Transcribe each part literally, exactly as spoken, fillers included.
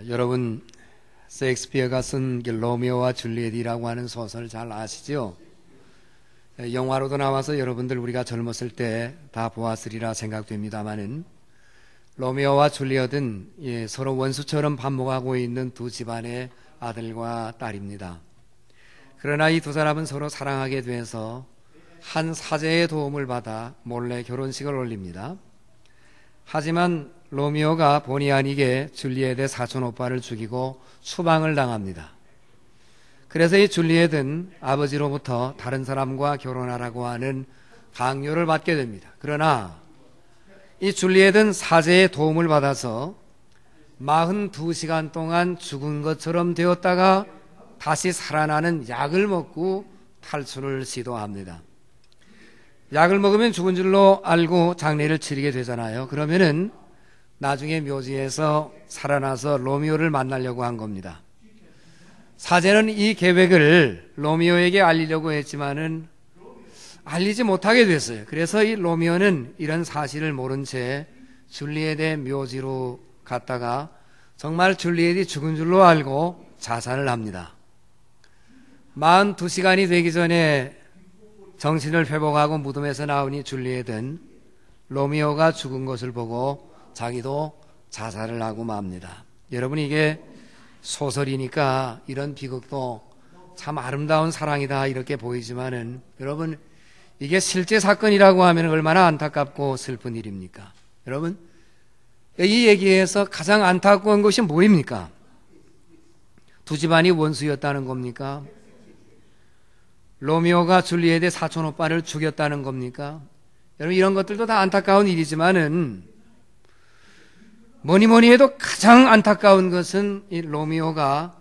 여러분, 셰익스피어가 쓴 로미오와 줄리엣이라고 하는 소설 잘 아시죠? 영화로도 나와서 여러분들 우리가 젊었을 때 다 보았으리라 생각됩니다마는, 로미오와 줄리엣은 예, 서로 원수처럼 반목하고 있는 두 집안의 아들과 딸입니다. 그러나 이 두 사람은 서로 사랑하게 돼서 한 사제의 도움을 받아 몰래 결혼식을 올립니다. 하지만 로미오가 본의 아니게 줄리엣의 사촌 오빠를 죽이고 추방을 당합니다. 그래서 이 줄리엣은 아버지로부터 다른 사람과 결혼하라고 하는 강요를 받게 됩니다. 그러나 이 줄리엣은 사제의 도움을 받아서 사십이 시간 동안 죽은 것처럼 되었다가 다시 살아나는 약을 먹고 탈출을 시도합니다. 약을 먹으면 죽은 줄로 알고 장례를 치르게 되잖아요. 그러면은 나중에 묘지에서 살아나서 로미오를 만나려고 한 겁니다. 사제는 이 계획을 로미오에게 알리려고 했지만은 알리지 못하게 됐어요. 그래서 이 로미오는 이런 사실을 모른 채 줄리엣의 묘지로 갔다가 정말 줄리엣이 죽은 줄로 알고 자살을 합니다. 사십이 시간이 되기 전에 정신을 회복하고 무덤에서 나오니 줄리엣은 로미오가 죽은 것을 보고 자기도 자살을 하고 맙니다. 여러분, 이게 소설이니까 이런 비극도 참 아름다운 사랑이다 이렇게 보이지만은, 여러분, 이게 실제 사건이라고 하면 얼마나 안타깝고 슬픈 일입니까? 여러분, 이 얘기에서 가장 안타까운 것이 뭐입니까? 두 집안이 원수였다는 겁니까? 로미오가 줄리엣의 사촌 오빠를 죽였다는 겁니까? 여러분, 이런 것들도 다 안타까운 일이지만은 뭐니 뭐니 해도 가장 안타까운 것은 이 로미오가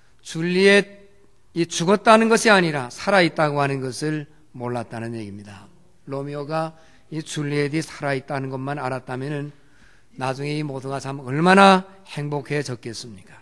줄리엣이 죽었다는 것이 아니라 살아있다고 하는 것을 몰랐다는 얘기입니다. 로미오가 이 줄리엣이 살아있다는 것만 알았다면은 나중에 이 모두가 참 얼마나 행복해졌겠습니까?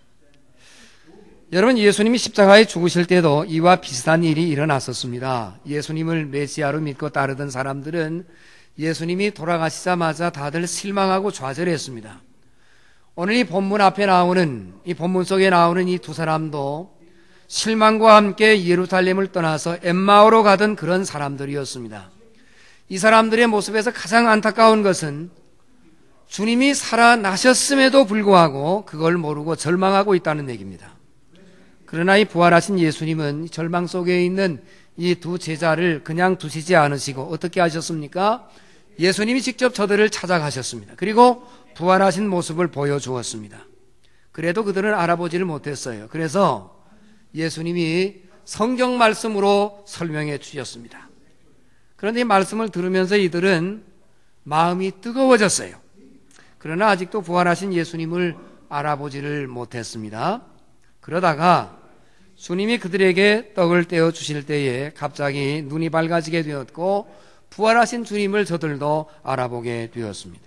여러분, 예수님이 십자가에 죽으실 때도 이와 비슷한 일이 일어났었습니다. 예수님을 메시아로 믿고 따르던 사람들은 예수님이 돌아가시자마자 다들 실망하고 좌절했습니다. 오늘 이 본문 앞에 나오는, 이 본문 속에 나오는 이 두 사람도 실망과 함께 예루살렘을 떠나서 엠마오로 가던 그런 사람들이었습니다. 이 사람들의 모습에서 가장 안타까운 것은 주님이 살아나셨음에도 불구하고 그걸 모르고 절망하고 있다는 얘기입니다. 그러나 이 부활하신 예수님은 절망 속에 있는 이 두 제자를 그냥 두시지 않으시고 어떻게 하셨습니까? 예수님이 직접 저들을 찾아가셨습니다. 그리고 부활하신 모습을 보여주었습니다. 그래도 그들은 알아보지를 못했어요. 그래서 예수님이 성경 말씀으로 설명해 주셨습니다. 그런데 이 말씀을 들으면서 이들은 마음이 뜨거워졌어요. 그러나 아직도 부활하신 예수님을 알아보지를 못했습니다. 그러다가 주님이 그들에게 떡을 떼어 주실 때에 갑자기 눈이 밝아지게 되었고 부활하신 주님을 저들도 알아보게 되었습니다.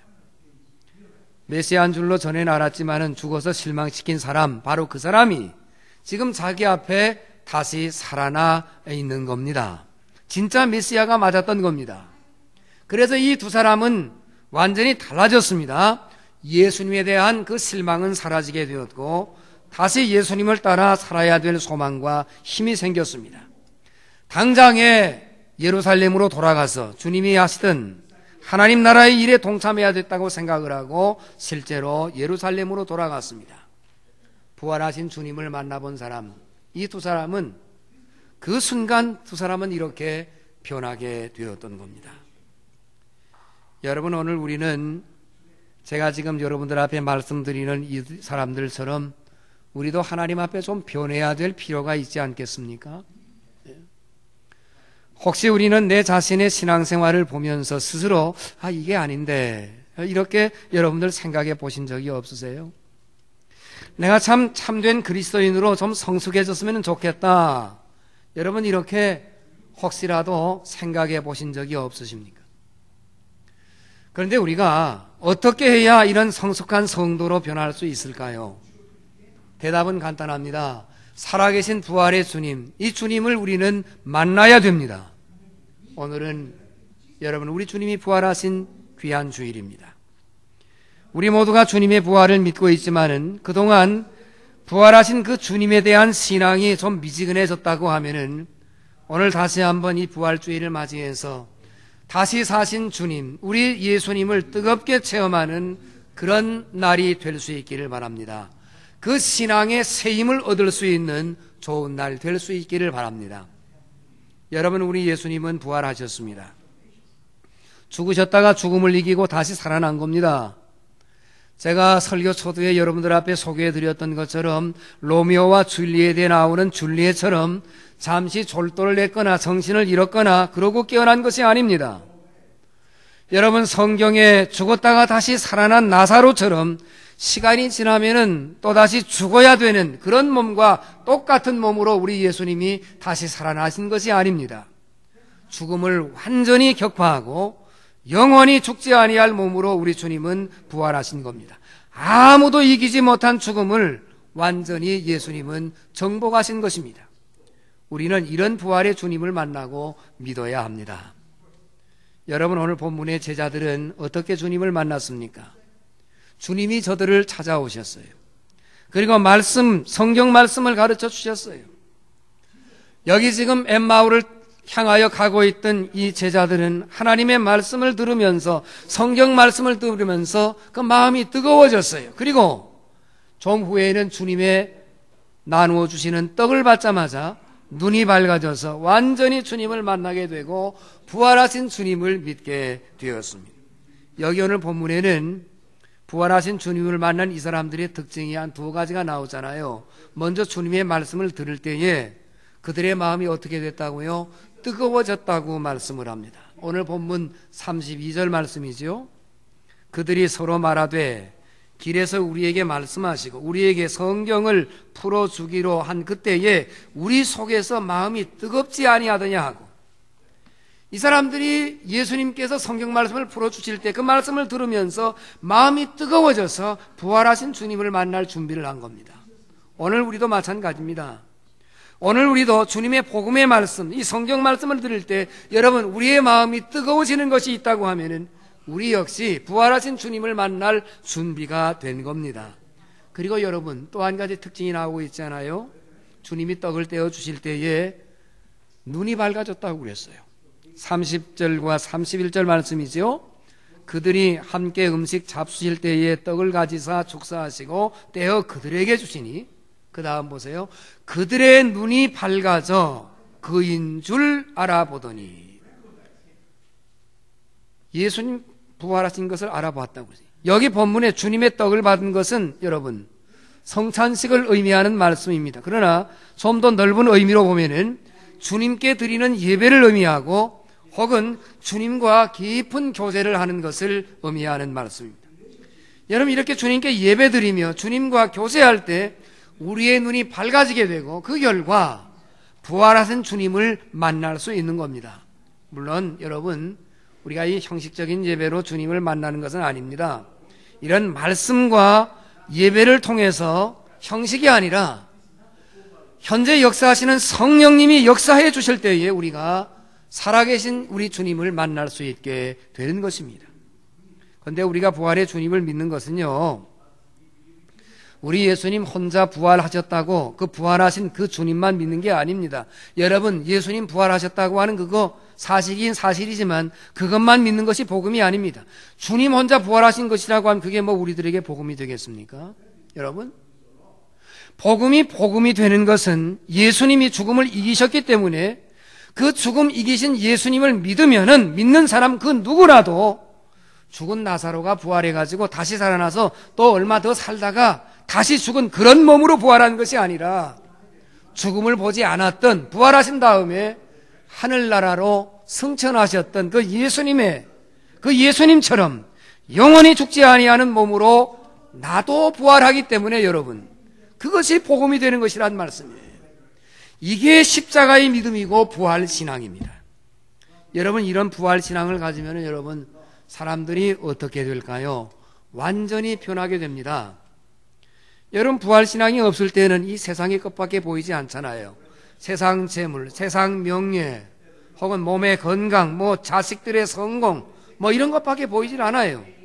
메시아인 줄로 전에는 알았지만은 죽어서 실망시킨 사람, 바로 그 사람이 지금 자기 앞에 다시 살아나 있는 겁니다. 진짜 메시아가 맞았던 겁니다. 그래서 이 두 사람은 완전히 달라졌습니다. 예수님에 대한 그 실망은 사라지게 되었고 다시 예수님을 따라 살아야 될 소망과 힘이 생겼습니다. 당장에 예루살렘으로 돌아가서 주님이 하시던 하나님 나라의 일에 동참해야 됐다고 생각을 하고 실제로 예루살렘으로 돌아갔습니다. 부활하신 주님을 만나본 사람, 이 두 사람은 그 순간 두 사람은 이렇게 변하게 되었던 겁니다. 여러분, 오늘 우리는 제가 지금 여러분들 앞에 말씀드리는 이 사람들처럼 우리도 하나님 앞에 좀 변해야 될 필요가 있지 않겠습니까? 혹시 우리는 내 자신의 신앙생활을 보면서 스스로 아 이게 아닌데 이렇게 여러분들 생각해 보신 적이 없으세요? 내가 참 참된 그리스도인으로 좀 성숙해졌으면 좋겠다. 여러분 이렇게 혹시라도 생각해 보신 적이 없으십니까? 그런데 우리가 어떻게 해야 이런 성숙한 성도로 변할 수 있을까요? 대답은 간단합니다. 살아계신 부활의 주님, 이 주님을 우리는 만나야 됩니다. 오늘은 여러분 우리 주님이 부활하신 귀한 주일입니다. 우리 모두가 주님의 부활을 믿고 있지만은 그동안 부활하신 그 주님에 대한 신앙이 좀 미지근해졌다고 하면은 오늘 다시 한번 이 부활주의를 맞이해서 다시 사신 주님, 우리 예수님을 뜨겁게 체험하는 그런 날이 될 수 있기를 바랍니다. 그 신앙의 새 힘을 얻을 수 있는 좋은 날 될 수 있기를 바랍니다. 여러분, 우리 예수님은 부활하셨습니다. 죽으셨다가 죽음을 이기고 다시 살아난 겁니다. 제가 설교 초두에 여러분들 앞에 소개해드렸던 것처럼 로미오와 줄리엣에 나오는 줄리엣처럼 잠시 졸도를 냈거나 정신을 잃었거나 그러고 깨어난 것이 아닙니다. 여러분, 성경에 죽었다가 다시 살아난 나사로처럼 시간이 지나면은 또다시 죽어야 되는 그런 몸과 똑같은 몸으로 우리 예수님이 다시 살아나신 것이 아닙니다. 죽음을 완전히 격파하고 영원히 죽지 아니할 몸으로 우리 주님은 부활하신 겁니다. 아무도 이기지 못한 죽음을 완전히 예수님은 정복하신 것입니다. 우리는 이런 부활의 주님을 만나고 믿어야 합니다. 여러분, 오늘 본문의 제자들은 어떻게 주님을 만났습니까? 주님이 저들을 찾아오셨어요. 그리고 말씀, 성경 말씀을 가르쳐 주셨어요. 여기 지금 엠마오를 향하여 가고 있던 이 제자들은 하나님의 말씀을 들으면서, 성경 말씀을 들으면서 그 마음이 뜨거워졌어요. 그리고 좀 후에는 주님의 나누어 주시는 떡을 받자마자 눈이 밝아져서 완전히 주님을 만나게 되고 부활하신 주님을 믿게 되었습니다. 여기 오늘 본문에는 부활하신 주님을 만난 이 사람들의 특징이 한 두 가지가 나오잖아요. 먼저 주님의 말씀을 들을 때에 그들의 마음이 어떻게 됐다고요? 뜨거워졌다고 말씀을 합니다. 오늘 본문 삼십이 절 말씀이죠. 그들이 서로 말하되 길에서 우리에게 말씀하시고 우리에게 성경을 풀어주기로 한 그때에 우리 속에서 마음이 뜨겁지 아니하더냐 하고, 이 사람들이 예수님께서 성경 말씀을 풀어주실 때 그 말씀을 들으면서 마음이 뜨거워져서 부활하신 주님을 만날 준비를 한 겁니다. 오늘 우리도 마찬가지입니다. 오늘 우리도 주님의 복음의 말씀, 이 성경 말씀을 들을 때 여러분, 우리의 마음이 뜨거워지는 것이 있다고 하면은 우리 역시 부활하신 주님을 만날 준비가 된 겁니다. 그리고 여러분, 또 한 가지 특징이 나오고 있잖아요. 주님이 떡을 떼어 주실 때에 눈이 밝아졌다고 그랬어요. 삼십 절과 삼십일 절 말씀이죠. 그들이 함께 음식 잡수실 때에 떡을 가지사 축사하시고 떼어 그들에게 주시니, 그 다음 보세요. 그들의 눈이 밝아져 그인 줄 알아보더니, 예수님 부활하신 것을 알아보았다고. 여기 본문에 주님의 떡을 받은 것은 여러분 성찬식을 의미하는 말씀입니다. 그러나 좀 더 넓은 의미로 보면은 주님께 드리는 예배를 의미하고 혹은 주님과 깊은 교제를 하는 것을 의미하는 말씀입니다. 여러분, 이렇게 주님께 예배드리며 주님과 교제할 때 우리의 눈이 밝아지게 되고 그 결과 부활하신 주님을 만날 수 있는 겁니다. 물론 여러분, 우리가 이 형식적인 예배로 주님을 만나는 것은 아닙니다. 이런 말씀과 예배를 통해서 형식이 아니라 현재 역사하시는 성령님이 역사해 주실 때에 우리가 살아계신 우리 주님을 만날 수 있게 되는 것입니다. 그런데 우리가 부활의 주님을 믿는 것은요, 우리 예수님 혼자 부활하셨다고 그 부활하신 그 주님만 믿는 게 아닙니다. 여러분, 예수님 부활하셨다고 하는 그거 사실이긴 사실이지만 그것만 믿는 것이 복음이 아닙니다. 주님 혼자 부활하신 것이라고 하면 그게 뭐 우리들에게 복음이 되겠습니까? 여러분, 복음이 복음이 되는 것은 예수님이 죽음을 이기셨기 때문에 그 죽음 이기신 예수님을 믿으면은 믿는 사람 그 누구라도 죽은 나사로가 부활해가지고 다시 살아나서 또 얼마 더 살다가 다시 죽은 그런 몸으로 부활한 것이 아니라 죽음을 보지 않았던, 부활하신 다음에 하늘나라로 승천하셨던 그 예수님의, 그 예수님처럼 영원히 죽지 아니하는 몸으로 나도 부활하기 때문에 여러분, 그것이 복음이 되는 것이란 말씀이에요. 이게 십자가의 믿음이고 부활신앙입니다. 여러분, 이런 부활신앙을 가지면 여러분, 사람들이 어떻게 될까요? 완전히 변하게 됩니다. 여러분, 부활신앙이 없을 때는 이 세상의 것밖에 보이지 않잖아요. 세상 재물, 세상 명예, 혹은 몸의 건강, 뭐 자식들의 성공, 뭐 이런 것밖에 보이질 않아요.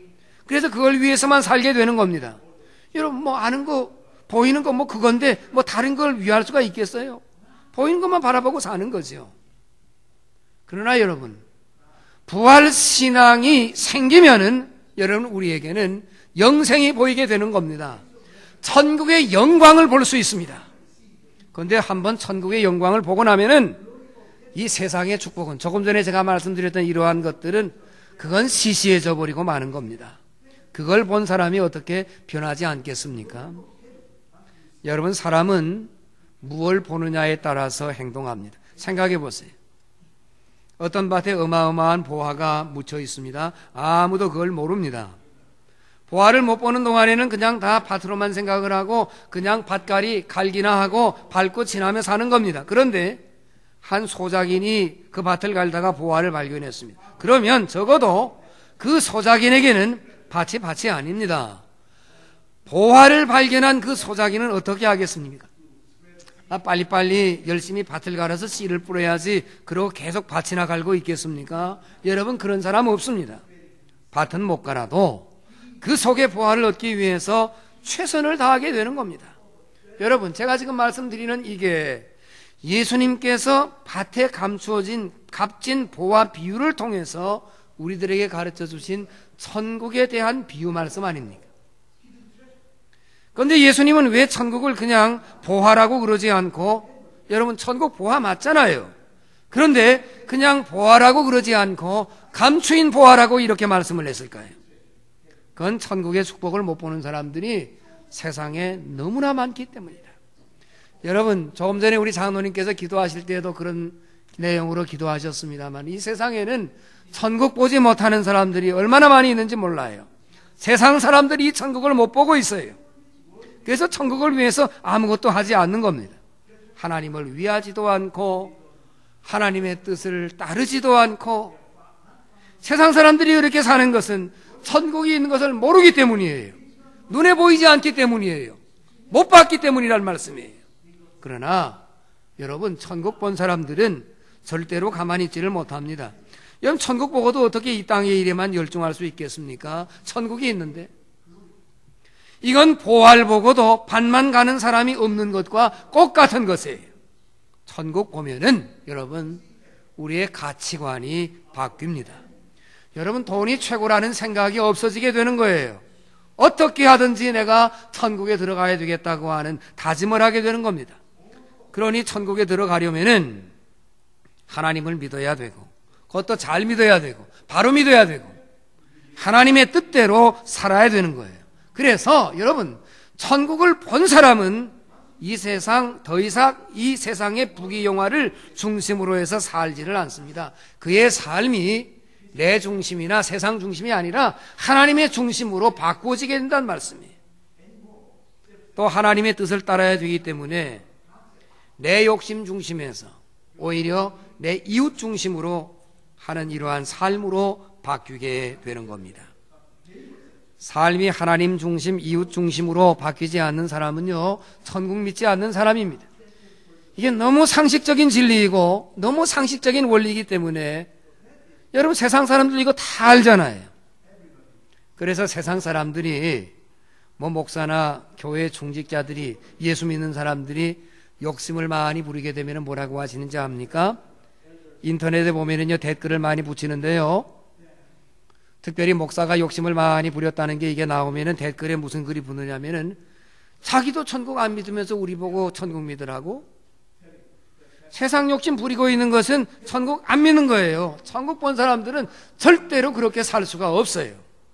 그래서 그걸 위해서만 살게 되는 겁니다. 여러분, 뭐 아는 거, 보이는 거 뭐 그건데 뭐 다른 걸 위할 수가 있겠어요? 보이는 것만 바라보고 사는 거죠. 그러나 여러분, 부활 신앙이 생기면은 여러분 우리에게는 영생이 보이게 되는 겁니다. 천국의 영광을 볼 수 있습니다. 그런데 한번 천국의 영광을 보고 나면은 이 세상의 축복은, 조금 전에 제가 말씀드렸던 이러한 것들은 그건 시시해져 버리고 마는 겁니다. 그걸 본 사람이 어떻게 변하지 않겠습니까? 여러분, 사람은 무엇을 보느냐에 따라서 행동합니다. 생각해 보세요. 어떤 밭에 어마어마한 보화가 묻혀 있습니다. 아무도 그걸 모릅니다. 보화를 못 보는 동안에는 그냥 다 밭으로만 생각을 하고 그냥 밭갈이 갈기나 하고 밟고 지나며 사는 겁니다. 그런데 한 소작인이 그 밭을 갈다가 보화를 발견했습니다. 그러면 적어도 그 소작인에게는 밭이 밭이 아닙니다. 보화를 발견한 그 소작인은 어떻게 하겠습니까? 아, 빨리빨리 열심히 밭을 갈아서 씨를 뿌려야지 그러고 계속 밭이나 갈고 있겠습니까? 여러분, 그런 사람 없습니다. 밭은 못 갈아도 그 속의 보화를 얻기 위해서 최선을 다하게 되는 겁니다. 여러분, 제가 지금 말씀드리는 이게 예수님께서 밭에 감추어진 값진 보화 비유를 통해서 우리들에게 가르쳐 주신 천국에 대한 비유 말씀 아닙니까? 그런데 예수님은 왜 천국을 그냥 보화라고 그러지 않고, 여러분, 천국 보화 맞잖아요. 그런데 그냥 보화라고 그러지 않고 감추인 보화라고 이렇게 말씀을 했을까요? 그건 천국의 축복을 못 보는 사람들이 세상에 너무나 많기 때문이다. 여러분, 조금 전에 우리 장로님께서 기도하실 때에도 그런 내용으로 기도하셨습니다만, 이 세상에는 천국 보지 못하는 사람들이 얼마나 많이 있는지 몰라요. 세상 사람들이 이 천국을 못 보고 있어요. 그래서 천국을 위해서 아무것도 하지 않는 겁니다. 하나님을 위하지도 않고 하나님의 뜻을 따르지도 않고, 세상 사람들이 이렇게 사는 것은 천국이 있는 것을 모르기 때문이에요. 눈에 보이지 않기 때문이에요. 못 봤기 때문이란 말씀이에요. 그러나 여러분, 천국 본 사람들은 절대로 가만히 있지를 못합니다. 여러분, 천국 보고도 어떻게 이 땅의 일에만 열중할 수 있겠습니까? 천국이 있는데. 이건 보화를 보고도 반만 가는 사람이 없는 것과 똑같은 것이에요. 천국 보면은 여러분, 우리의 가치관이 바뀝니다. 여러분, 돈이 최고라는 생각이 없어지게 되는 거예요. 어떻게 하든지 내가 천국에 들어가야 되겠다고 하는 다짐을 하게 되는 겁니다. 그러니 천국에 들어가려면은 하나님을 믿어야 되고, 그것도 잘 믿어야 되고, 바로 믿어야 되고, 하나님의 뜻대로 살아야 되는 거예요. 그래서 여러분, 천국을 본 사람은 이 세상, 더 이상 이 세상의 부귀영화를 중심으로 해서 살지를 않습니다. 그의 삶이 내 중심이나 세상 중심이 아니라 하나님의 중심으로 바꾸어지게 된다는 말씀이에요. 또 하나님의 뜻을 따라야 되기 때문에 내 욕심 중심에서 오히려 내 이웃 중심으로 하는 이러한 삶으로 바뀌게 되는 겁니다. 삶이 하나님 중심, 이웃 중심으로 바뀌지 않는 사람은요, 천국 믿지 않는 사람입니다. 이게 너무 상식적인 진리이고 너무 상식적인 원리이기 때문에 여러분, 세상 사람들 이거 다 알잖아요. 그래서 세상 사람들이, 뭐 목사나 교회 중직자들이, 예수 믿는 사람들이 욕심을 많이 부리게 되면 뭐라고 하시는지 압니까? 인터넷에 보면은요, 댓글을 많이 붙이는데요, 특별히 목사가 욕심을 많이 부렸다는 게 이게 나오면은 댓글에 무슨 글이 붙느냐면은, 자기도 천국 안 믿으면서 우리 보고 천국 믿으라고? 세상 욕심 부리고 있는 것은 천국 안 믿는 거예요. 천국 본 사람들은 절대로 그렇게 살 수가 없어요.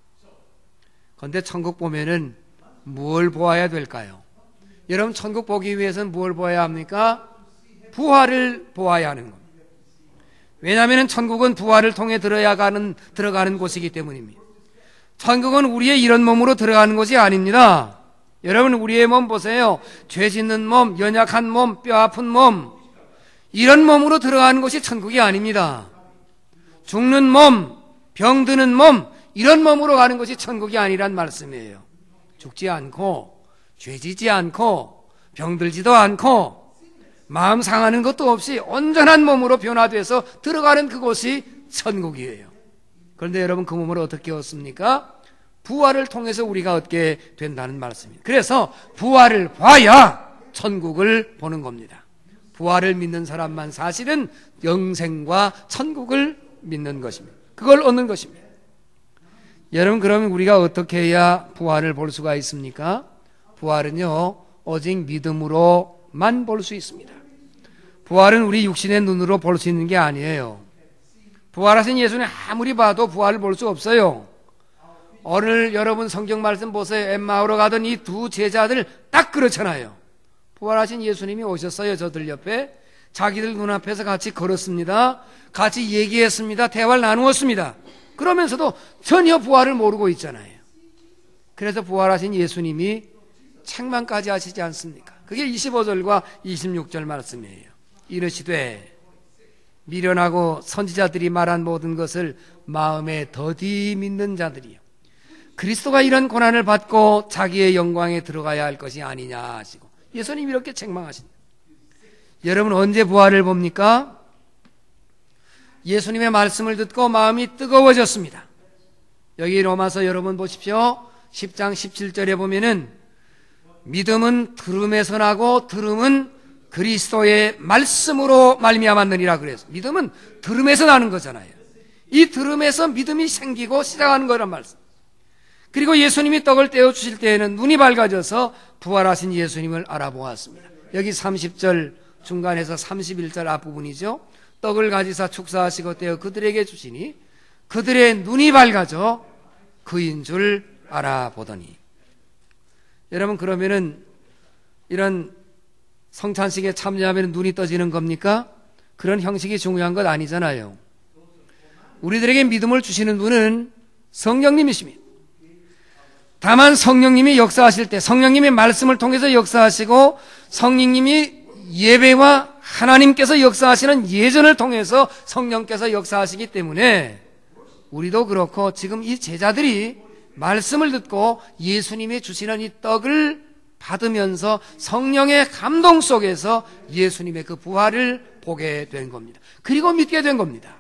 그런데 천국 보면은 뭘 보아야 될까요? 여러분, 천국 보기 위해서는 뭘 보아야 합니까? 부활을 보아야 하는 겁니다. 왜냐하면 천국은 부활을 통해 들어가는, 들어가는 곳이기 때문입니다. 천국은 우리의 이런 몸으로 들어가는 곳이 아닙니다. 여러분, 우리의 몸 보세요. 죄 짓는 몸, 연약한 몸, 뼈 아픈 몸, 이런 몸으로 들어가는 곳이 천국이 아닙니다. 죽는 몸, 병드는 몸, 이런 몸으로 가는 것이 천국이 아니란 말씀이에요. 죽지 않고, 죄지지 않고, 병들지도 않고, 마음 상하는 것도 없이 온전한 몸으로 변화돼서 들어가는 그곳이 천국이에요. 그런데 여러분, 그 몸을 어떻게 얻습니까? 부활을 통해서 우리가 얻게 된다는 말씀입니다. 그래서 부활을 봐야 천국을 보는 겁니다. 부활을 믿는 사람만 사실은 영생과 천국을 믿는 것입니다. 그걸 얻는 것입니다. 여러분, 그러면 우리가 어떻게 해야 부활을 볼 수가 있습니까? 부활은요, 오직 믿음으로만 볼 수 있습니다. 부활은 우리 육신의 눈으로 볼 수 있는 게 아니에요. 부활하신 예수님 아무리 봐도 부활을 볼 수 없어요. 오늘 여러분 성경 말씀 보세요. 엠마오로 가던 이 두 제자들 딱 그렇잖아요. 부활하신 예수님이 오셨어요. 저들 옆에. 자기들 눈앞에서 같이 걸었습니다. 같이 얘기했습니다. 대화를 나누었습니다. 그러면서도 전혀 부활을 모르고 있잖아요. 그래서 부활하신 예수님이 책망까지 하시지 않습니까? 그게 이십오 절과 이십육 절 말씀이에요. 이르시되 미련하고 선지자들이 말한 모든 것을 마음에 더디 믿는 자들이요, 그리스도가 이런 고난을 받고 자기의 영광에 들어가야 할 것이 아니냐 하시고 예수님이 이렇게 책망하십니다. 여러분, 언제 부활을 봅니까? 예수님의 말씀을 듣고 마음이 뜨거워졌습니다. 여기 로마서 여러분 보십시오. 십 장 십칠 절에 보면은 믿음은 들음에서 나고 들음은 그리스도의 말씀으로 말미암았느니라 그래서 믿음은 들음에서 나는 거잖아요. 이 들음에서 믿음이 생기고 시작하는 거란 말씀. 그리고 예수님이 떡을 떼어 주실 때에는 눈이 밝아져서 부활하신 예수님을 알아보았습니다. 여기 삼십 절 중간에서 삼십일 절 앞부분이죠. 떡을 가지사 축사하시고 떼어 그들에게 주시니 그들의 눈이 밝아져 그인 줄 알아보더니. 여러분, 그러면은 이런 성찬식에 참여하면 눈이 떠지는 겁니까? 그런 형식이 중요한 것 아니잖아요. 우리들에게 믿음을 주시는 분은 성령님이십니다. 다만 성령님이 역사하실 때 성령님의 말씀을 통해서 역사하시고 성령님이 예배와 하나님께서 역사하시는 예전을 통해서 성령께서 역사하시기 때문에 우리도 그렇고 지금 이 제자들이 말씀을 듣고 예수님이 주시는 이 떡을 받으면서 성령의 감동 속에서 예수님의 그 부활을 보게 된 겁니다. 그리고 믿게 된 겁니다.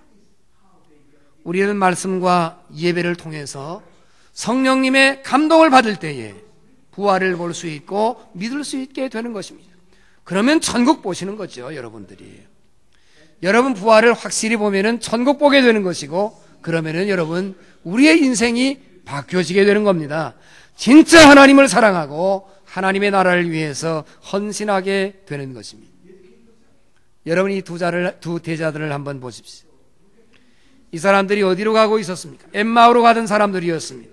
우리는 말씀과 예배를 통해서 성령님의 감동을 받을 때에 부활을 볼 수 있고 믿을 수 있게 되는 것입니다. 그러면 천국 보시는 거죠, 여러분들이. 여러분 부활을 확실히 보면은 천국 보게 되는 것이고, 그러면은 여러분 우리의 인생이 바뀌어지게 되는 겁니다. 진짜 하나님을 사랑하고 하나님의 나라를 위해서 헌신하게 되는 것입니다. 여러분, 이 두 자를, 두 대자들을 한번 보십시오. 이 사람들이 어디로 가고 있었습니까? 엠마오로 가던 사람들이었습니다.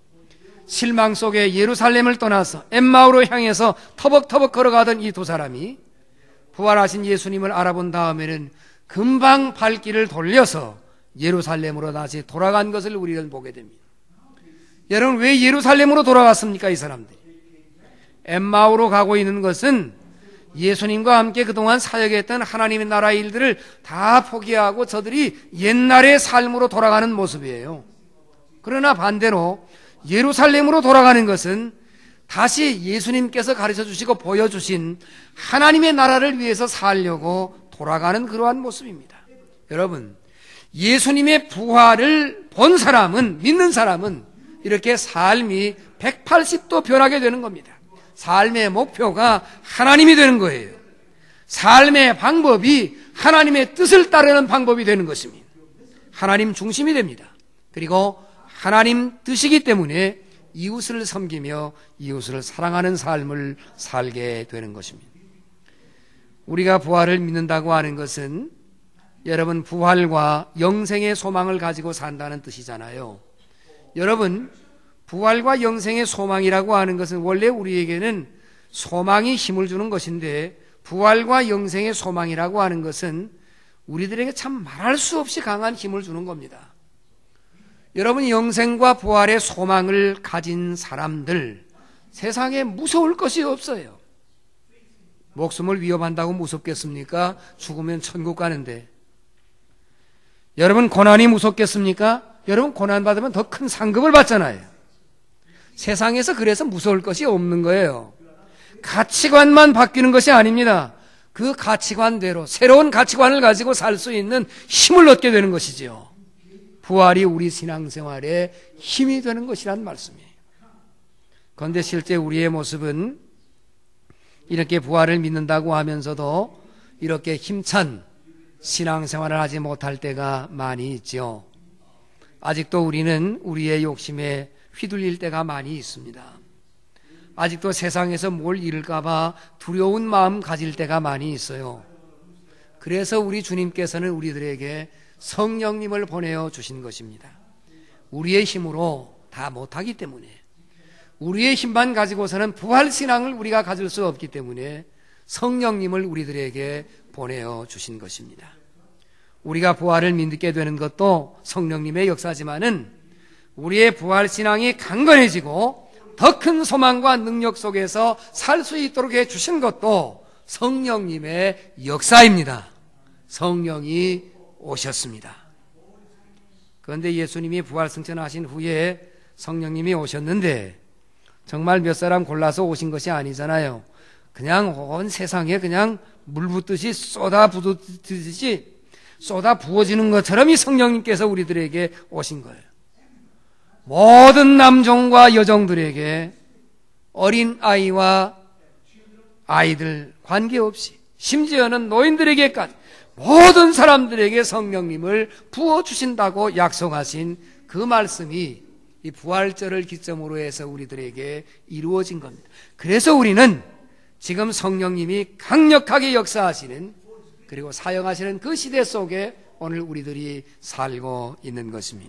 실망 속에 예루살렘을 떠나서 엠마오로 향해서 터벅터벅 걸어가던 이 두 사람이 부활하신 예수님을 알아본 다음에는 금방 발길을 돌려서 예루살렘으로 다시 돌아간 것을 우리는 보게 됩니다. 여러분, 왜 예루살렘으로 돌아갔습니까? 이 사람들이 엠마오로 가고 있는 것은 예수님과 함께 그동안 사역했던 하나님의 나라 일들을 다 포기하고 저들이 옛날의 삶으로 돌아가는 모습이에요. 그러나 반대로 예루살렘으로 돌아가는 것은 다시 예수님께서 가르쳐 주시고 보여주신 하나님의 나라를 위해서 살려고 돌아가는 그러한 모습입니다. 여러분, 예수님의 부활을 본 사람은, 믿는 사람은 이렇게 삶이 백팔십 도 변하게 되는 겁니다. 삶의 목표가 하나님이 되는 거예요. 삶의 방법이 하나님의 뜻을 따르는 방법이 되는 것입니다. 하나님 중심이 됩니다. 그리고 하나님 뜻이기 때문에 이웃을 섬기며 이웃을 사랑하는 삶을 살게 되는 것입니다. 우리가 부활을 믿는다고 하는 것은 여러분 부활과 영생의 소망을 가지고 산다는 뜻이잖아요. 여러분, 부활과 영생의 소망이라고 하는 것은 원래 우리에게는 소망이 힘을 주는 것인데, 부활과 영생의 소망이라고 하는 것은 우리들에게 참 말할 수 없이 강한 힘을 주는 겁니다. 여러분, 영생과 부활의 소망을 가진 사람들, 세상에 무서울 것이 없어요. 목숨을 위협한다고 무섭겠습니까? 죽으면 천국 가는데. 여러분, 고난이 무섭겠습니까? 여러분, 고난받으면 더 큰 상급을 받잖아요. 세상에서 그래서 무서울 것이 없는 거예요. 가치관만 바뀌는 것이 아닙니다. 그 가치관대로 새로운 가치관을 가지고 살 수 있는 힘을 얻게 되는 것이지요. 부활이 우리 신앙생활에 힘이 되는 것이란 말씀이에요. 그런데 실제 우리의 모습은 이렇게 부활을 믿는다고 하면서도 이렇게 힘찬 신앙생활을 하지 못할 때가 많이 있죠. 아직도 우리는 우리의 욕심에 휘둘릴 때가 많이 있습니다. 아직도 세상에서 뭘 잃을까 봐 두려운 마음 가질 때가 많이 있어요. 그래서 우리 주님께서는 우리들에게 성령님을 보내어 주신 것입니다. 우리의 힘으로 다 못하기 때문에, 우리의 힘만 가지고서는 부활신앙을 우리가 가질 수 없기 때문에 성령님을 우리들에게 보내어 주신 것입니다. 우리가 부활을 믿게 되는 것도 성령님의 역사지만은 우리의 부활신앙이 강건해지고 더 큰 소망과 능력 속에서 살 수 있도록 해주신 것도 성령님의 역사입니다. 성령이 오셨습니다. 그런데 예수님이 부활승천하신 후에 성령님이 오셨는데 정말 몇 사람 골라서 오신 것이 아니잖아요. 그냥 온 세상에 그냥 물 붓듯이 쏟아 부듯이 쏟아 부어지는 것처럼 이 성령님께서 우리들에게 오신 거예요. 모든 남종과 여종들에게, 어린 아이와 아이들 관계없이, 심지어는 노인들에게까지 모든 사람들에게 성령님을 부어주신다고 약속하신 그 말씀이 이 부활절을 기점으로 해서 우리들에게 이루어진 겁니다. 그래서 우리는 지금 성령님이 강력하게 역사하시는, 그리고 사용하시는 그 시대 속에 오늘 우리들이 살고 있는 것입니다.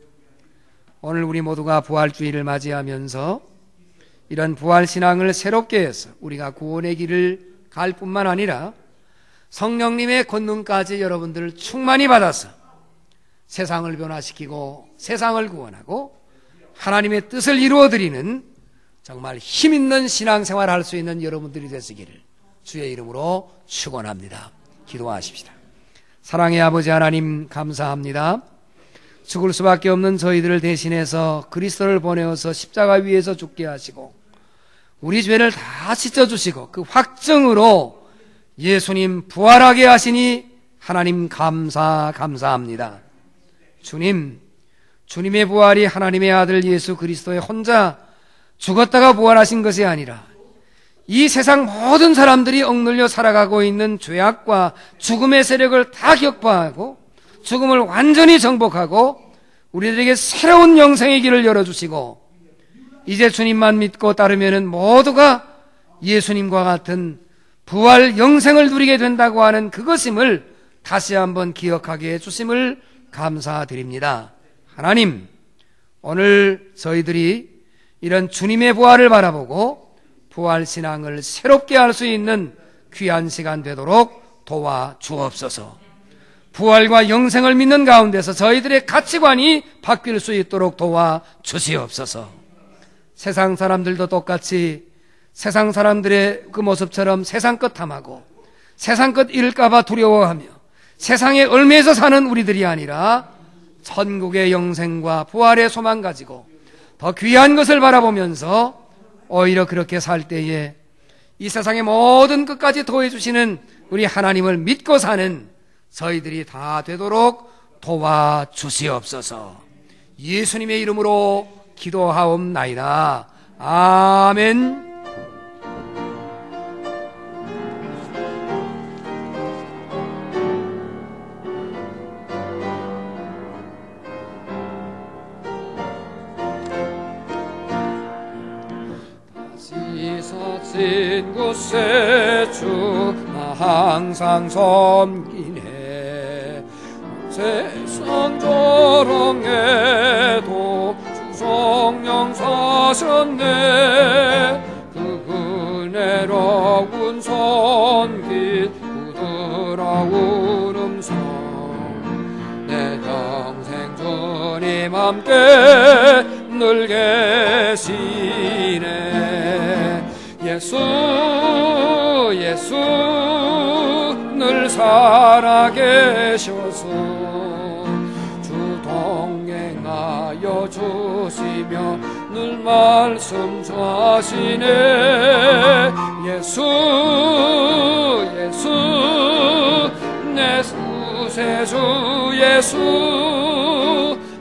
오늘 우리 모두가 부활주의를 맞이하면서 이런 부활신앙을 새롭게 해서 우리가 구원의 길을 갈 뿐만 아니라 성령님의 권능까지 여러분들을 충만히 받아서 세상을 변화시키고 세상을 구원하고 하나님의 뜻을 이루어드리는 정말 힘있는 신앙생활을 할 수 있는 여러분들이 되시기를 주의 이름으로 축원합니다. 기도하십시다. 사랑의 아버지 하나님, 감사합니다. 죽을 수밖에 없는 저희들을 대신해서 그리스도를 보내어서 십자가 위에서 죽게 하시고 우리 죄를 다 씻어주시고 그 확증으로 예수님 부활하게 하시니 하나님 감사 감사합니다. 주님, 주님의 부활이 하나님의 아들 예수 그리스도의 혼자 죽었다가 부활하신 것이 아니라 이 세상 모든 사람들이 억눌려 살아가고 있는 죄악과 죽음의 세력을 다 격파하고 죽음을 완전히 정복하고 우리들에게 새로운 영생의 길을 열어주시고 이제 주님만 믿고 따르면 모두가 예수님과 같은 부활 영생을 누리게 된다고 하는 그것임을 다시 한번 기억하게 해주심을 감사드립니다. 하나님, 오늘 저희들이 이런 주님의 부활을 바라보고 부활신앙을 새롭게 할 수 있는 귀한 시간 되도록 도와주옵소서. 부활과 영생을 믿는 가운데서 저희들의 가치관이 바뀔 수 있도록 도와주시옵소서. 세상 사람들도 똑같이 세상 사람들의 그 모습처럼 세상 것 탐하고 세상 것 잃을까봐 두려워하며 세상에 얽매여서 사는 우리들이 아니라 천국의 영생과 부활의 소망 가지고 더 귀한 것을 바라보면서 오히려 그렇게 살 때에 이 세상의 모든 것까지 더해주시는 우리 하나님을 믿고 사는 저희들이 다 되도록 도와주시옵소서. 예수님의 이름으로 기도하옵나이다. 아멘. 다시 서친 곳에 주 나 항상 섬기네. 세상 조롱에도 주 성령 사셨네. 그 은혜로운 손길 부드러운 음성 내 평생 주님 함께 늘 계시네. 예수 예수 늘 살아계셔서 주 동행하여 주시며 늘 말씀 주하시네. 예수 예수 내 구세주 예수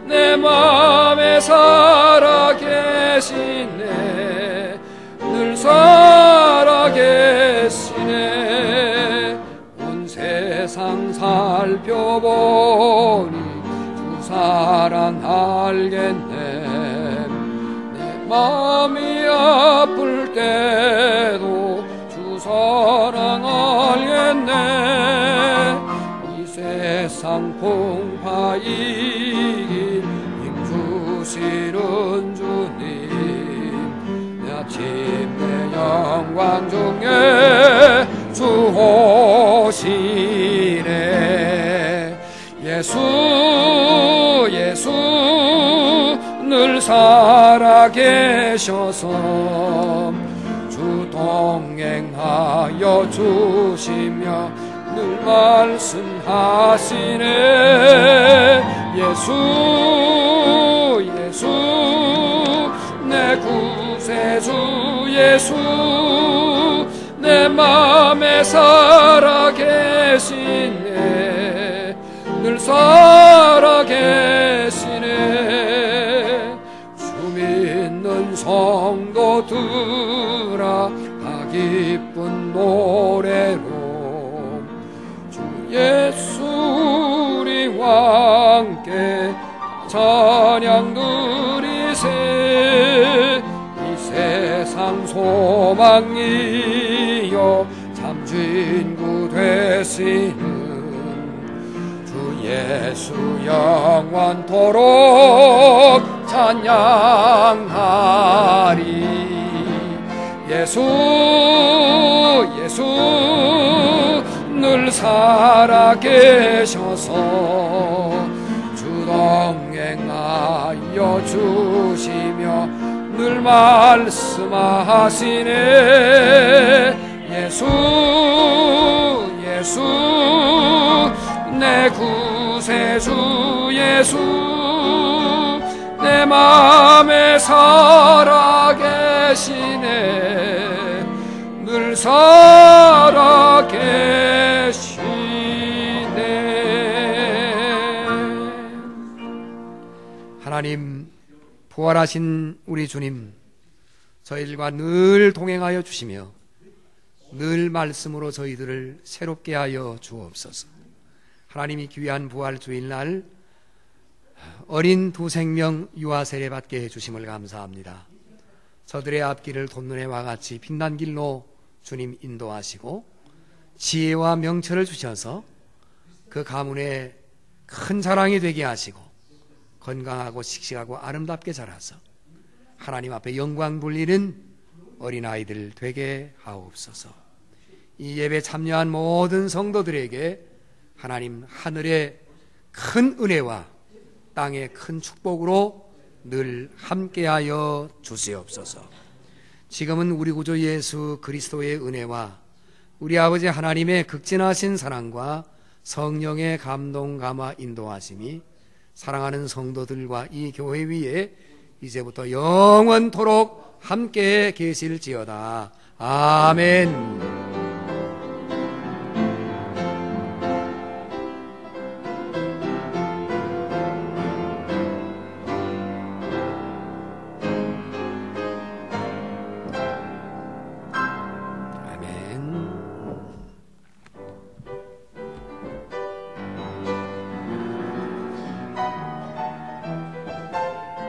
보니 주 사랑 알겠네. 내 마음이 아플 때도 주 사랑 알겠네. 이 세상 풍파 이길 힘 주시는 주님, 내 아침의 영광 중에 주 오시네. 예수 예수 늘 살아계셔서 주 동행하여 주시며 늘 말씀하시네. 예수 예수 내 구세주 예수, 내 맘에 살아계시네. 늘 살아계시네. 주 믿는 성도들아 다 기쁜 노래로 주 예수 우리와 함께 찬양 드리세. 이 세상 소망이여 참진구 되시는 주 예수 영원토록 찬양하리. 예수 예수 늘 살아계셔서 주 동행하여 주시며 늘 말씀하시네. 예수 예수 내 구세주 예수, 내 맘에 살아계시네. 늘 살아계시네. 하나님, 부활하신 우리 주님, 저희들과 늘 동행하여 주시며 늘 말씀으로 저희들을 새롭게 하여 주옵소서. 하나님이 귀한 부활 주일날 어린 두 생명 유아 세례 받게 해주심을 감사합니다. 저들의 앞길을 돋눈에와 같이 빛난 길로 주님 인도하시고 지혜와 명철을 주셔서 그 가문에 큰 자랑이 되게 하시고 건강하고 씩씩하고 아름답게 자라서 하나님 앞에 영광 돌리는 어린아이들 되게 하옵소서. 이 예배 참여한 모든 성도들에게 하나님 하늘의 큰 은혜와 땅의 큰 축복으로 늘 함께하여 주시옵소서. 지금은 우리 구주 예수 그리스도의 은혜와 우리 아버지 하나님의 극진하신 사랑과 성령의 감동 감화 인도하심이 사랑하는 성도들과 이 교회 위에 이제부터 영원토록 함께 계실지어다. 아멘.